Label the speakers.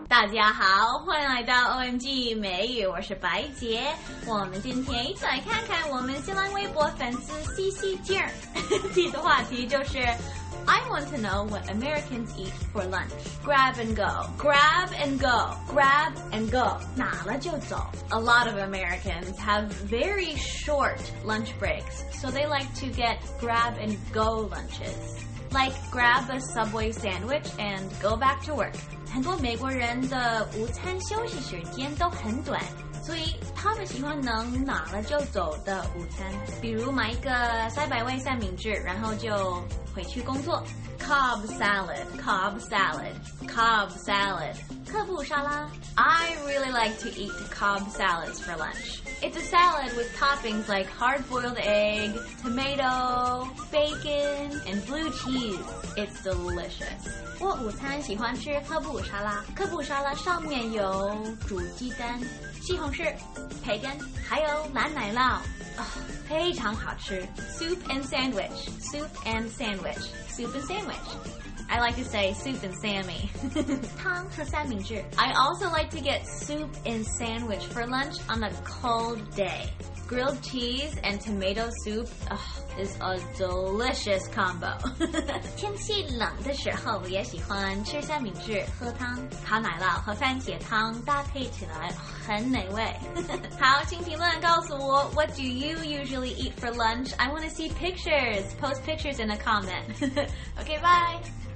Speaker 1: 大家好，欢迎来到 OMG 美语，我是白洁。我们今天一起来看看我们新浪微博粉丝 CC 静提的话题就是 I want to know what Americans eat for lunch. Grab and go. Grab and go. Grab and go. 拿了就走. A lot of Americans have very short lunch breaks, so they like to get grab and go lunches.Like grab a Subway sandwich and go back to work. 很多美国人的午餐休息时间都很短，所以他们喜欢能拿了就走的午餐，比如买一个300味三明治，然后就回去工作。Cobb salad, Cobb salad, Cobb salad. 科布沙拉。I really like to eat Cobb salads for lunch. It's a salad with toppings like hard-boiled egg, tomato, bacon, and blue cheese. It's delicious. 我午餐喜欢吃科布沙拉。科布沙拉上面有煮鸡蛋、西红柿、培根，还有蓝奶酪，非常好吃。Soup and sandwich, soup and sandwich, soup and sandwich.I like to say soup and Sammy. 汤和三明治. I also like to get soup and sandwich for lunch on a cold day. Grilled cheese and tomato soup is a delicious combo. 天气冷的时候也喜欢吃三明治、喝汤，烤奶酪和番茄汤搭配起来很美味。好，请评论告诉我 What do you usually eat for lunch? I want to see pictures. Post pictures in a comment. Okay, bye.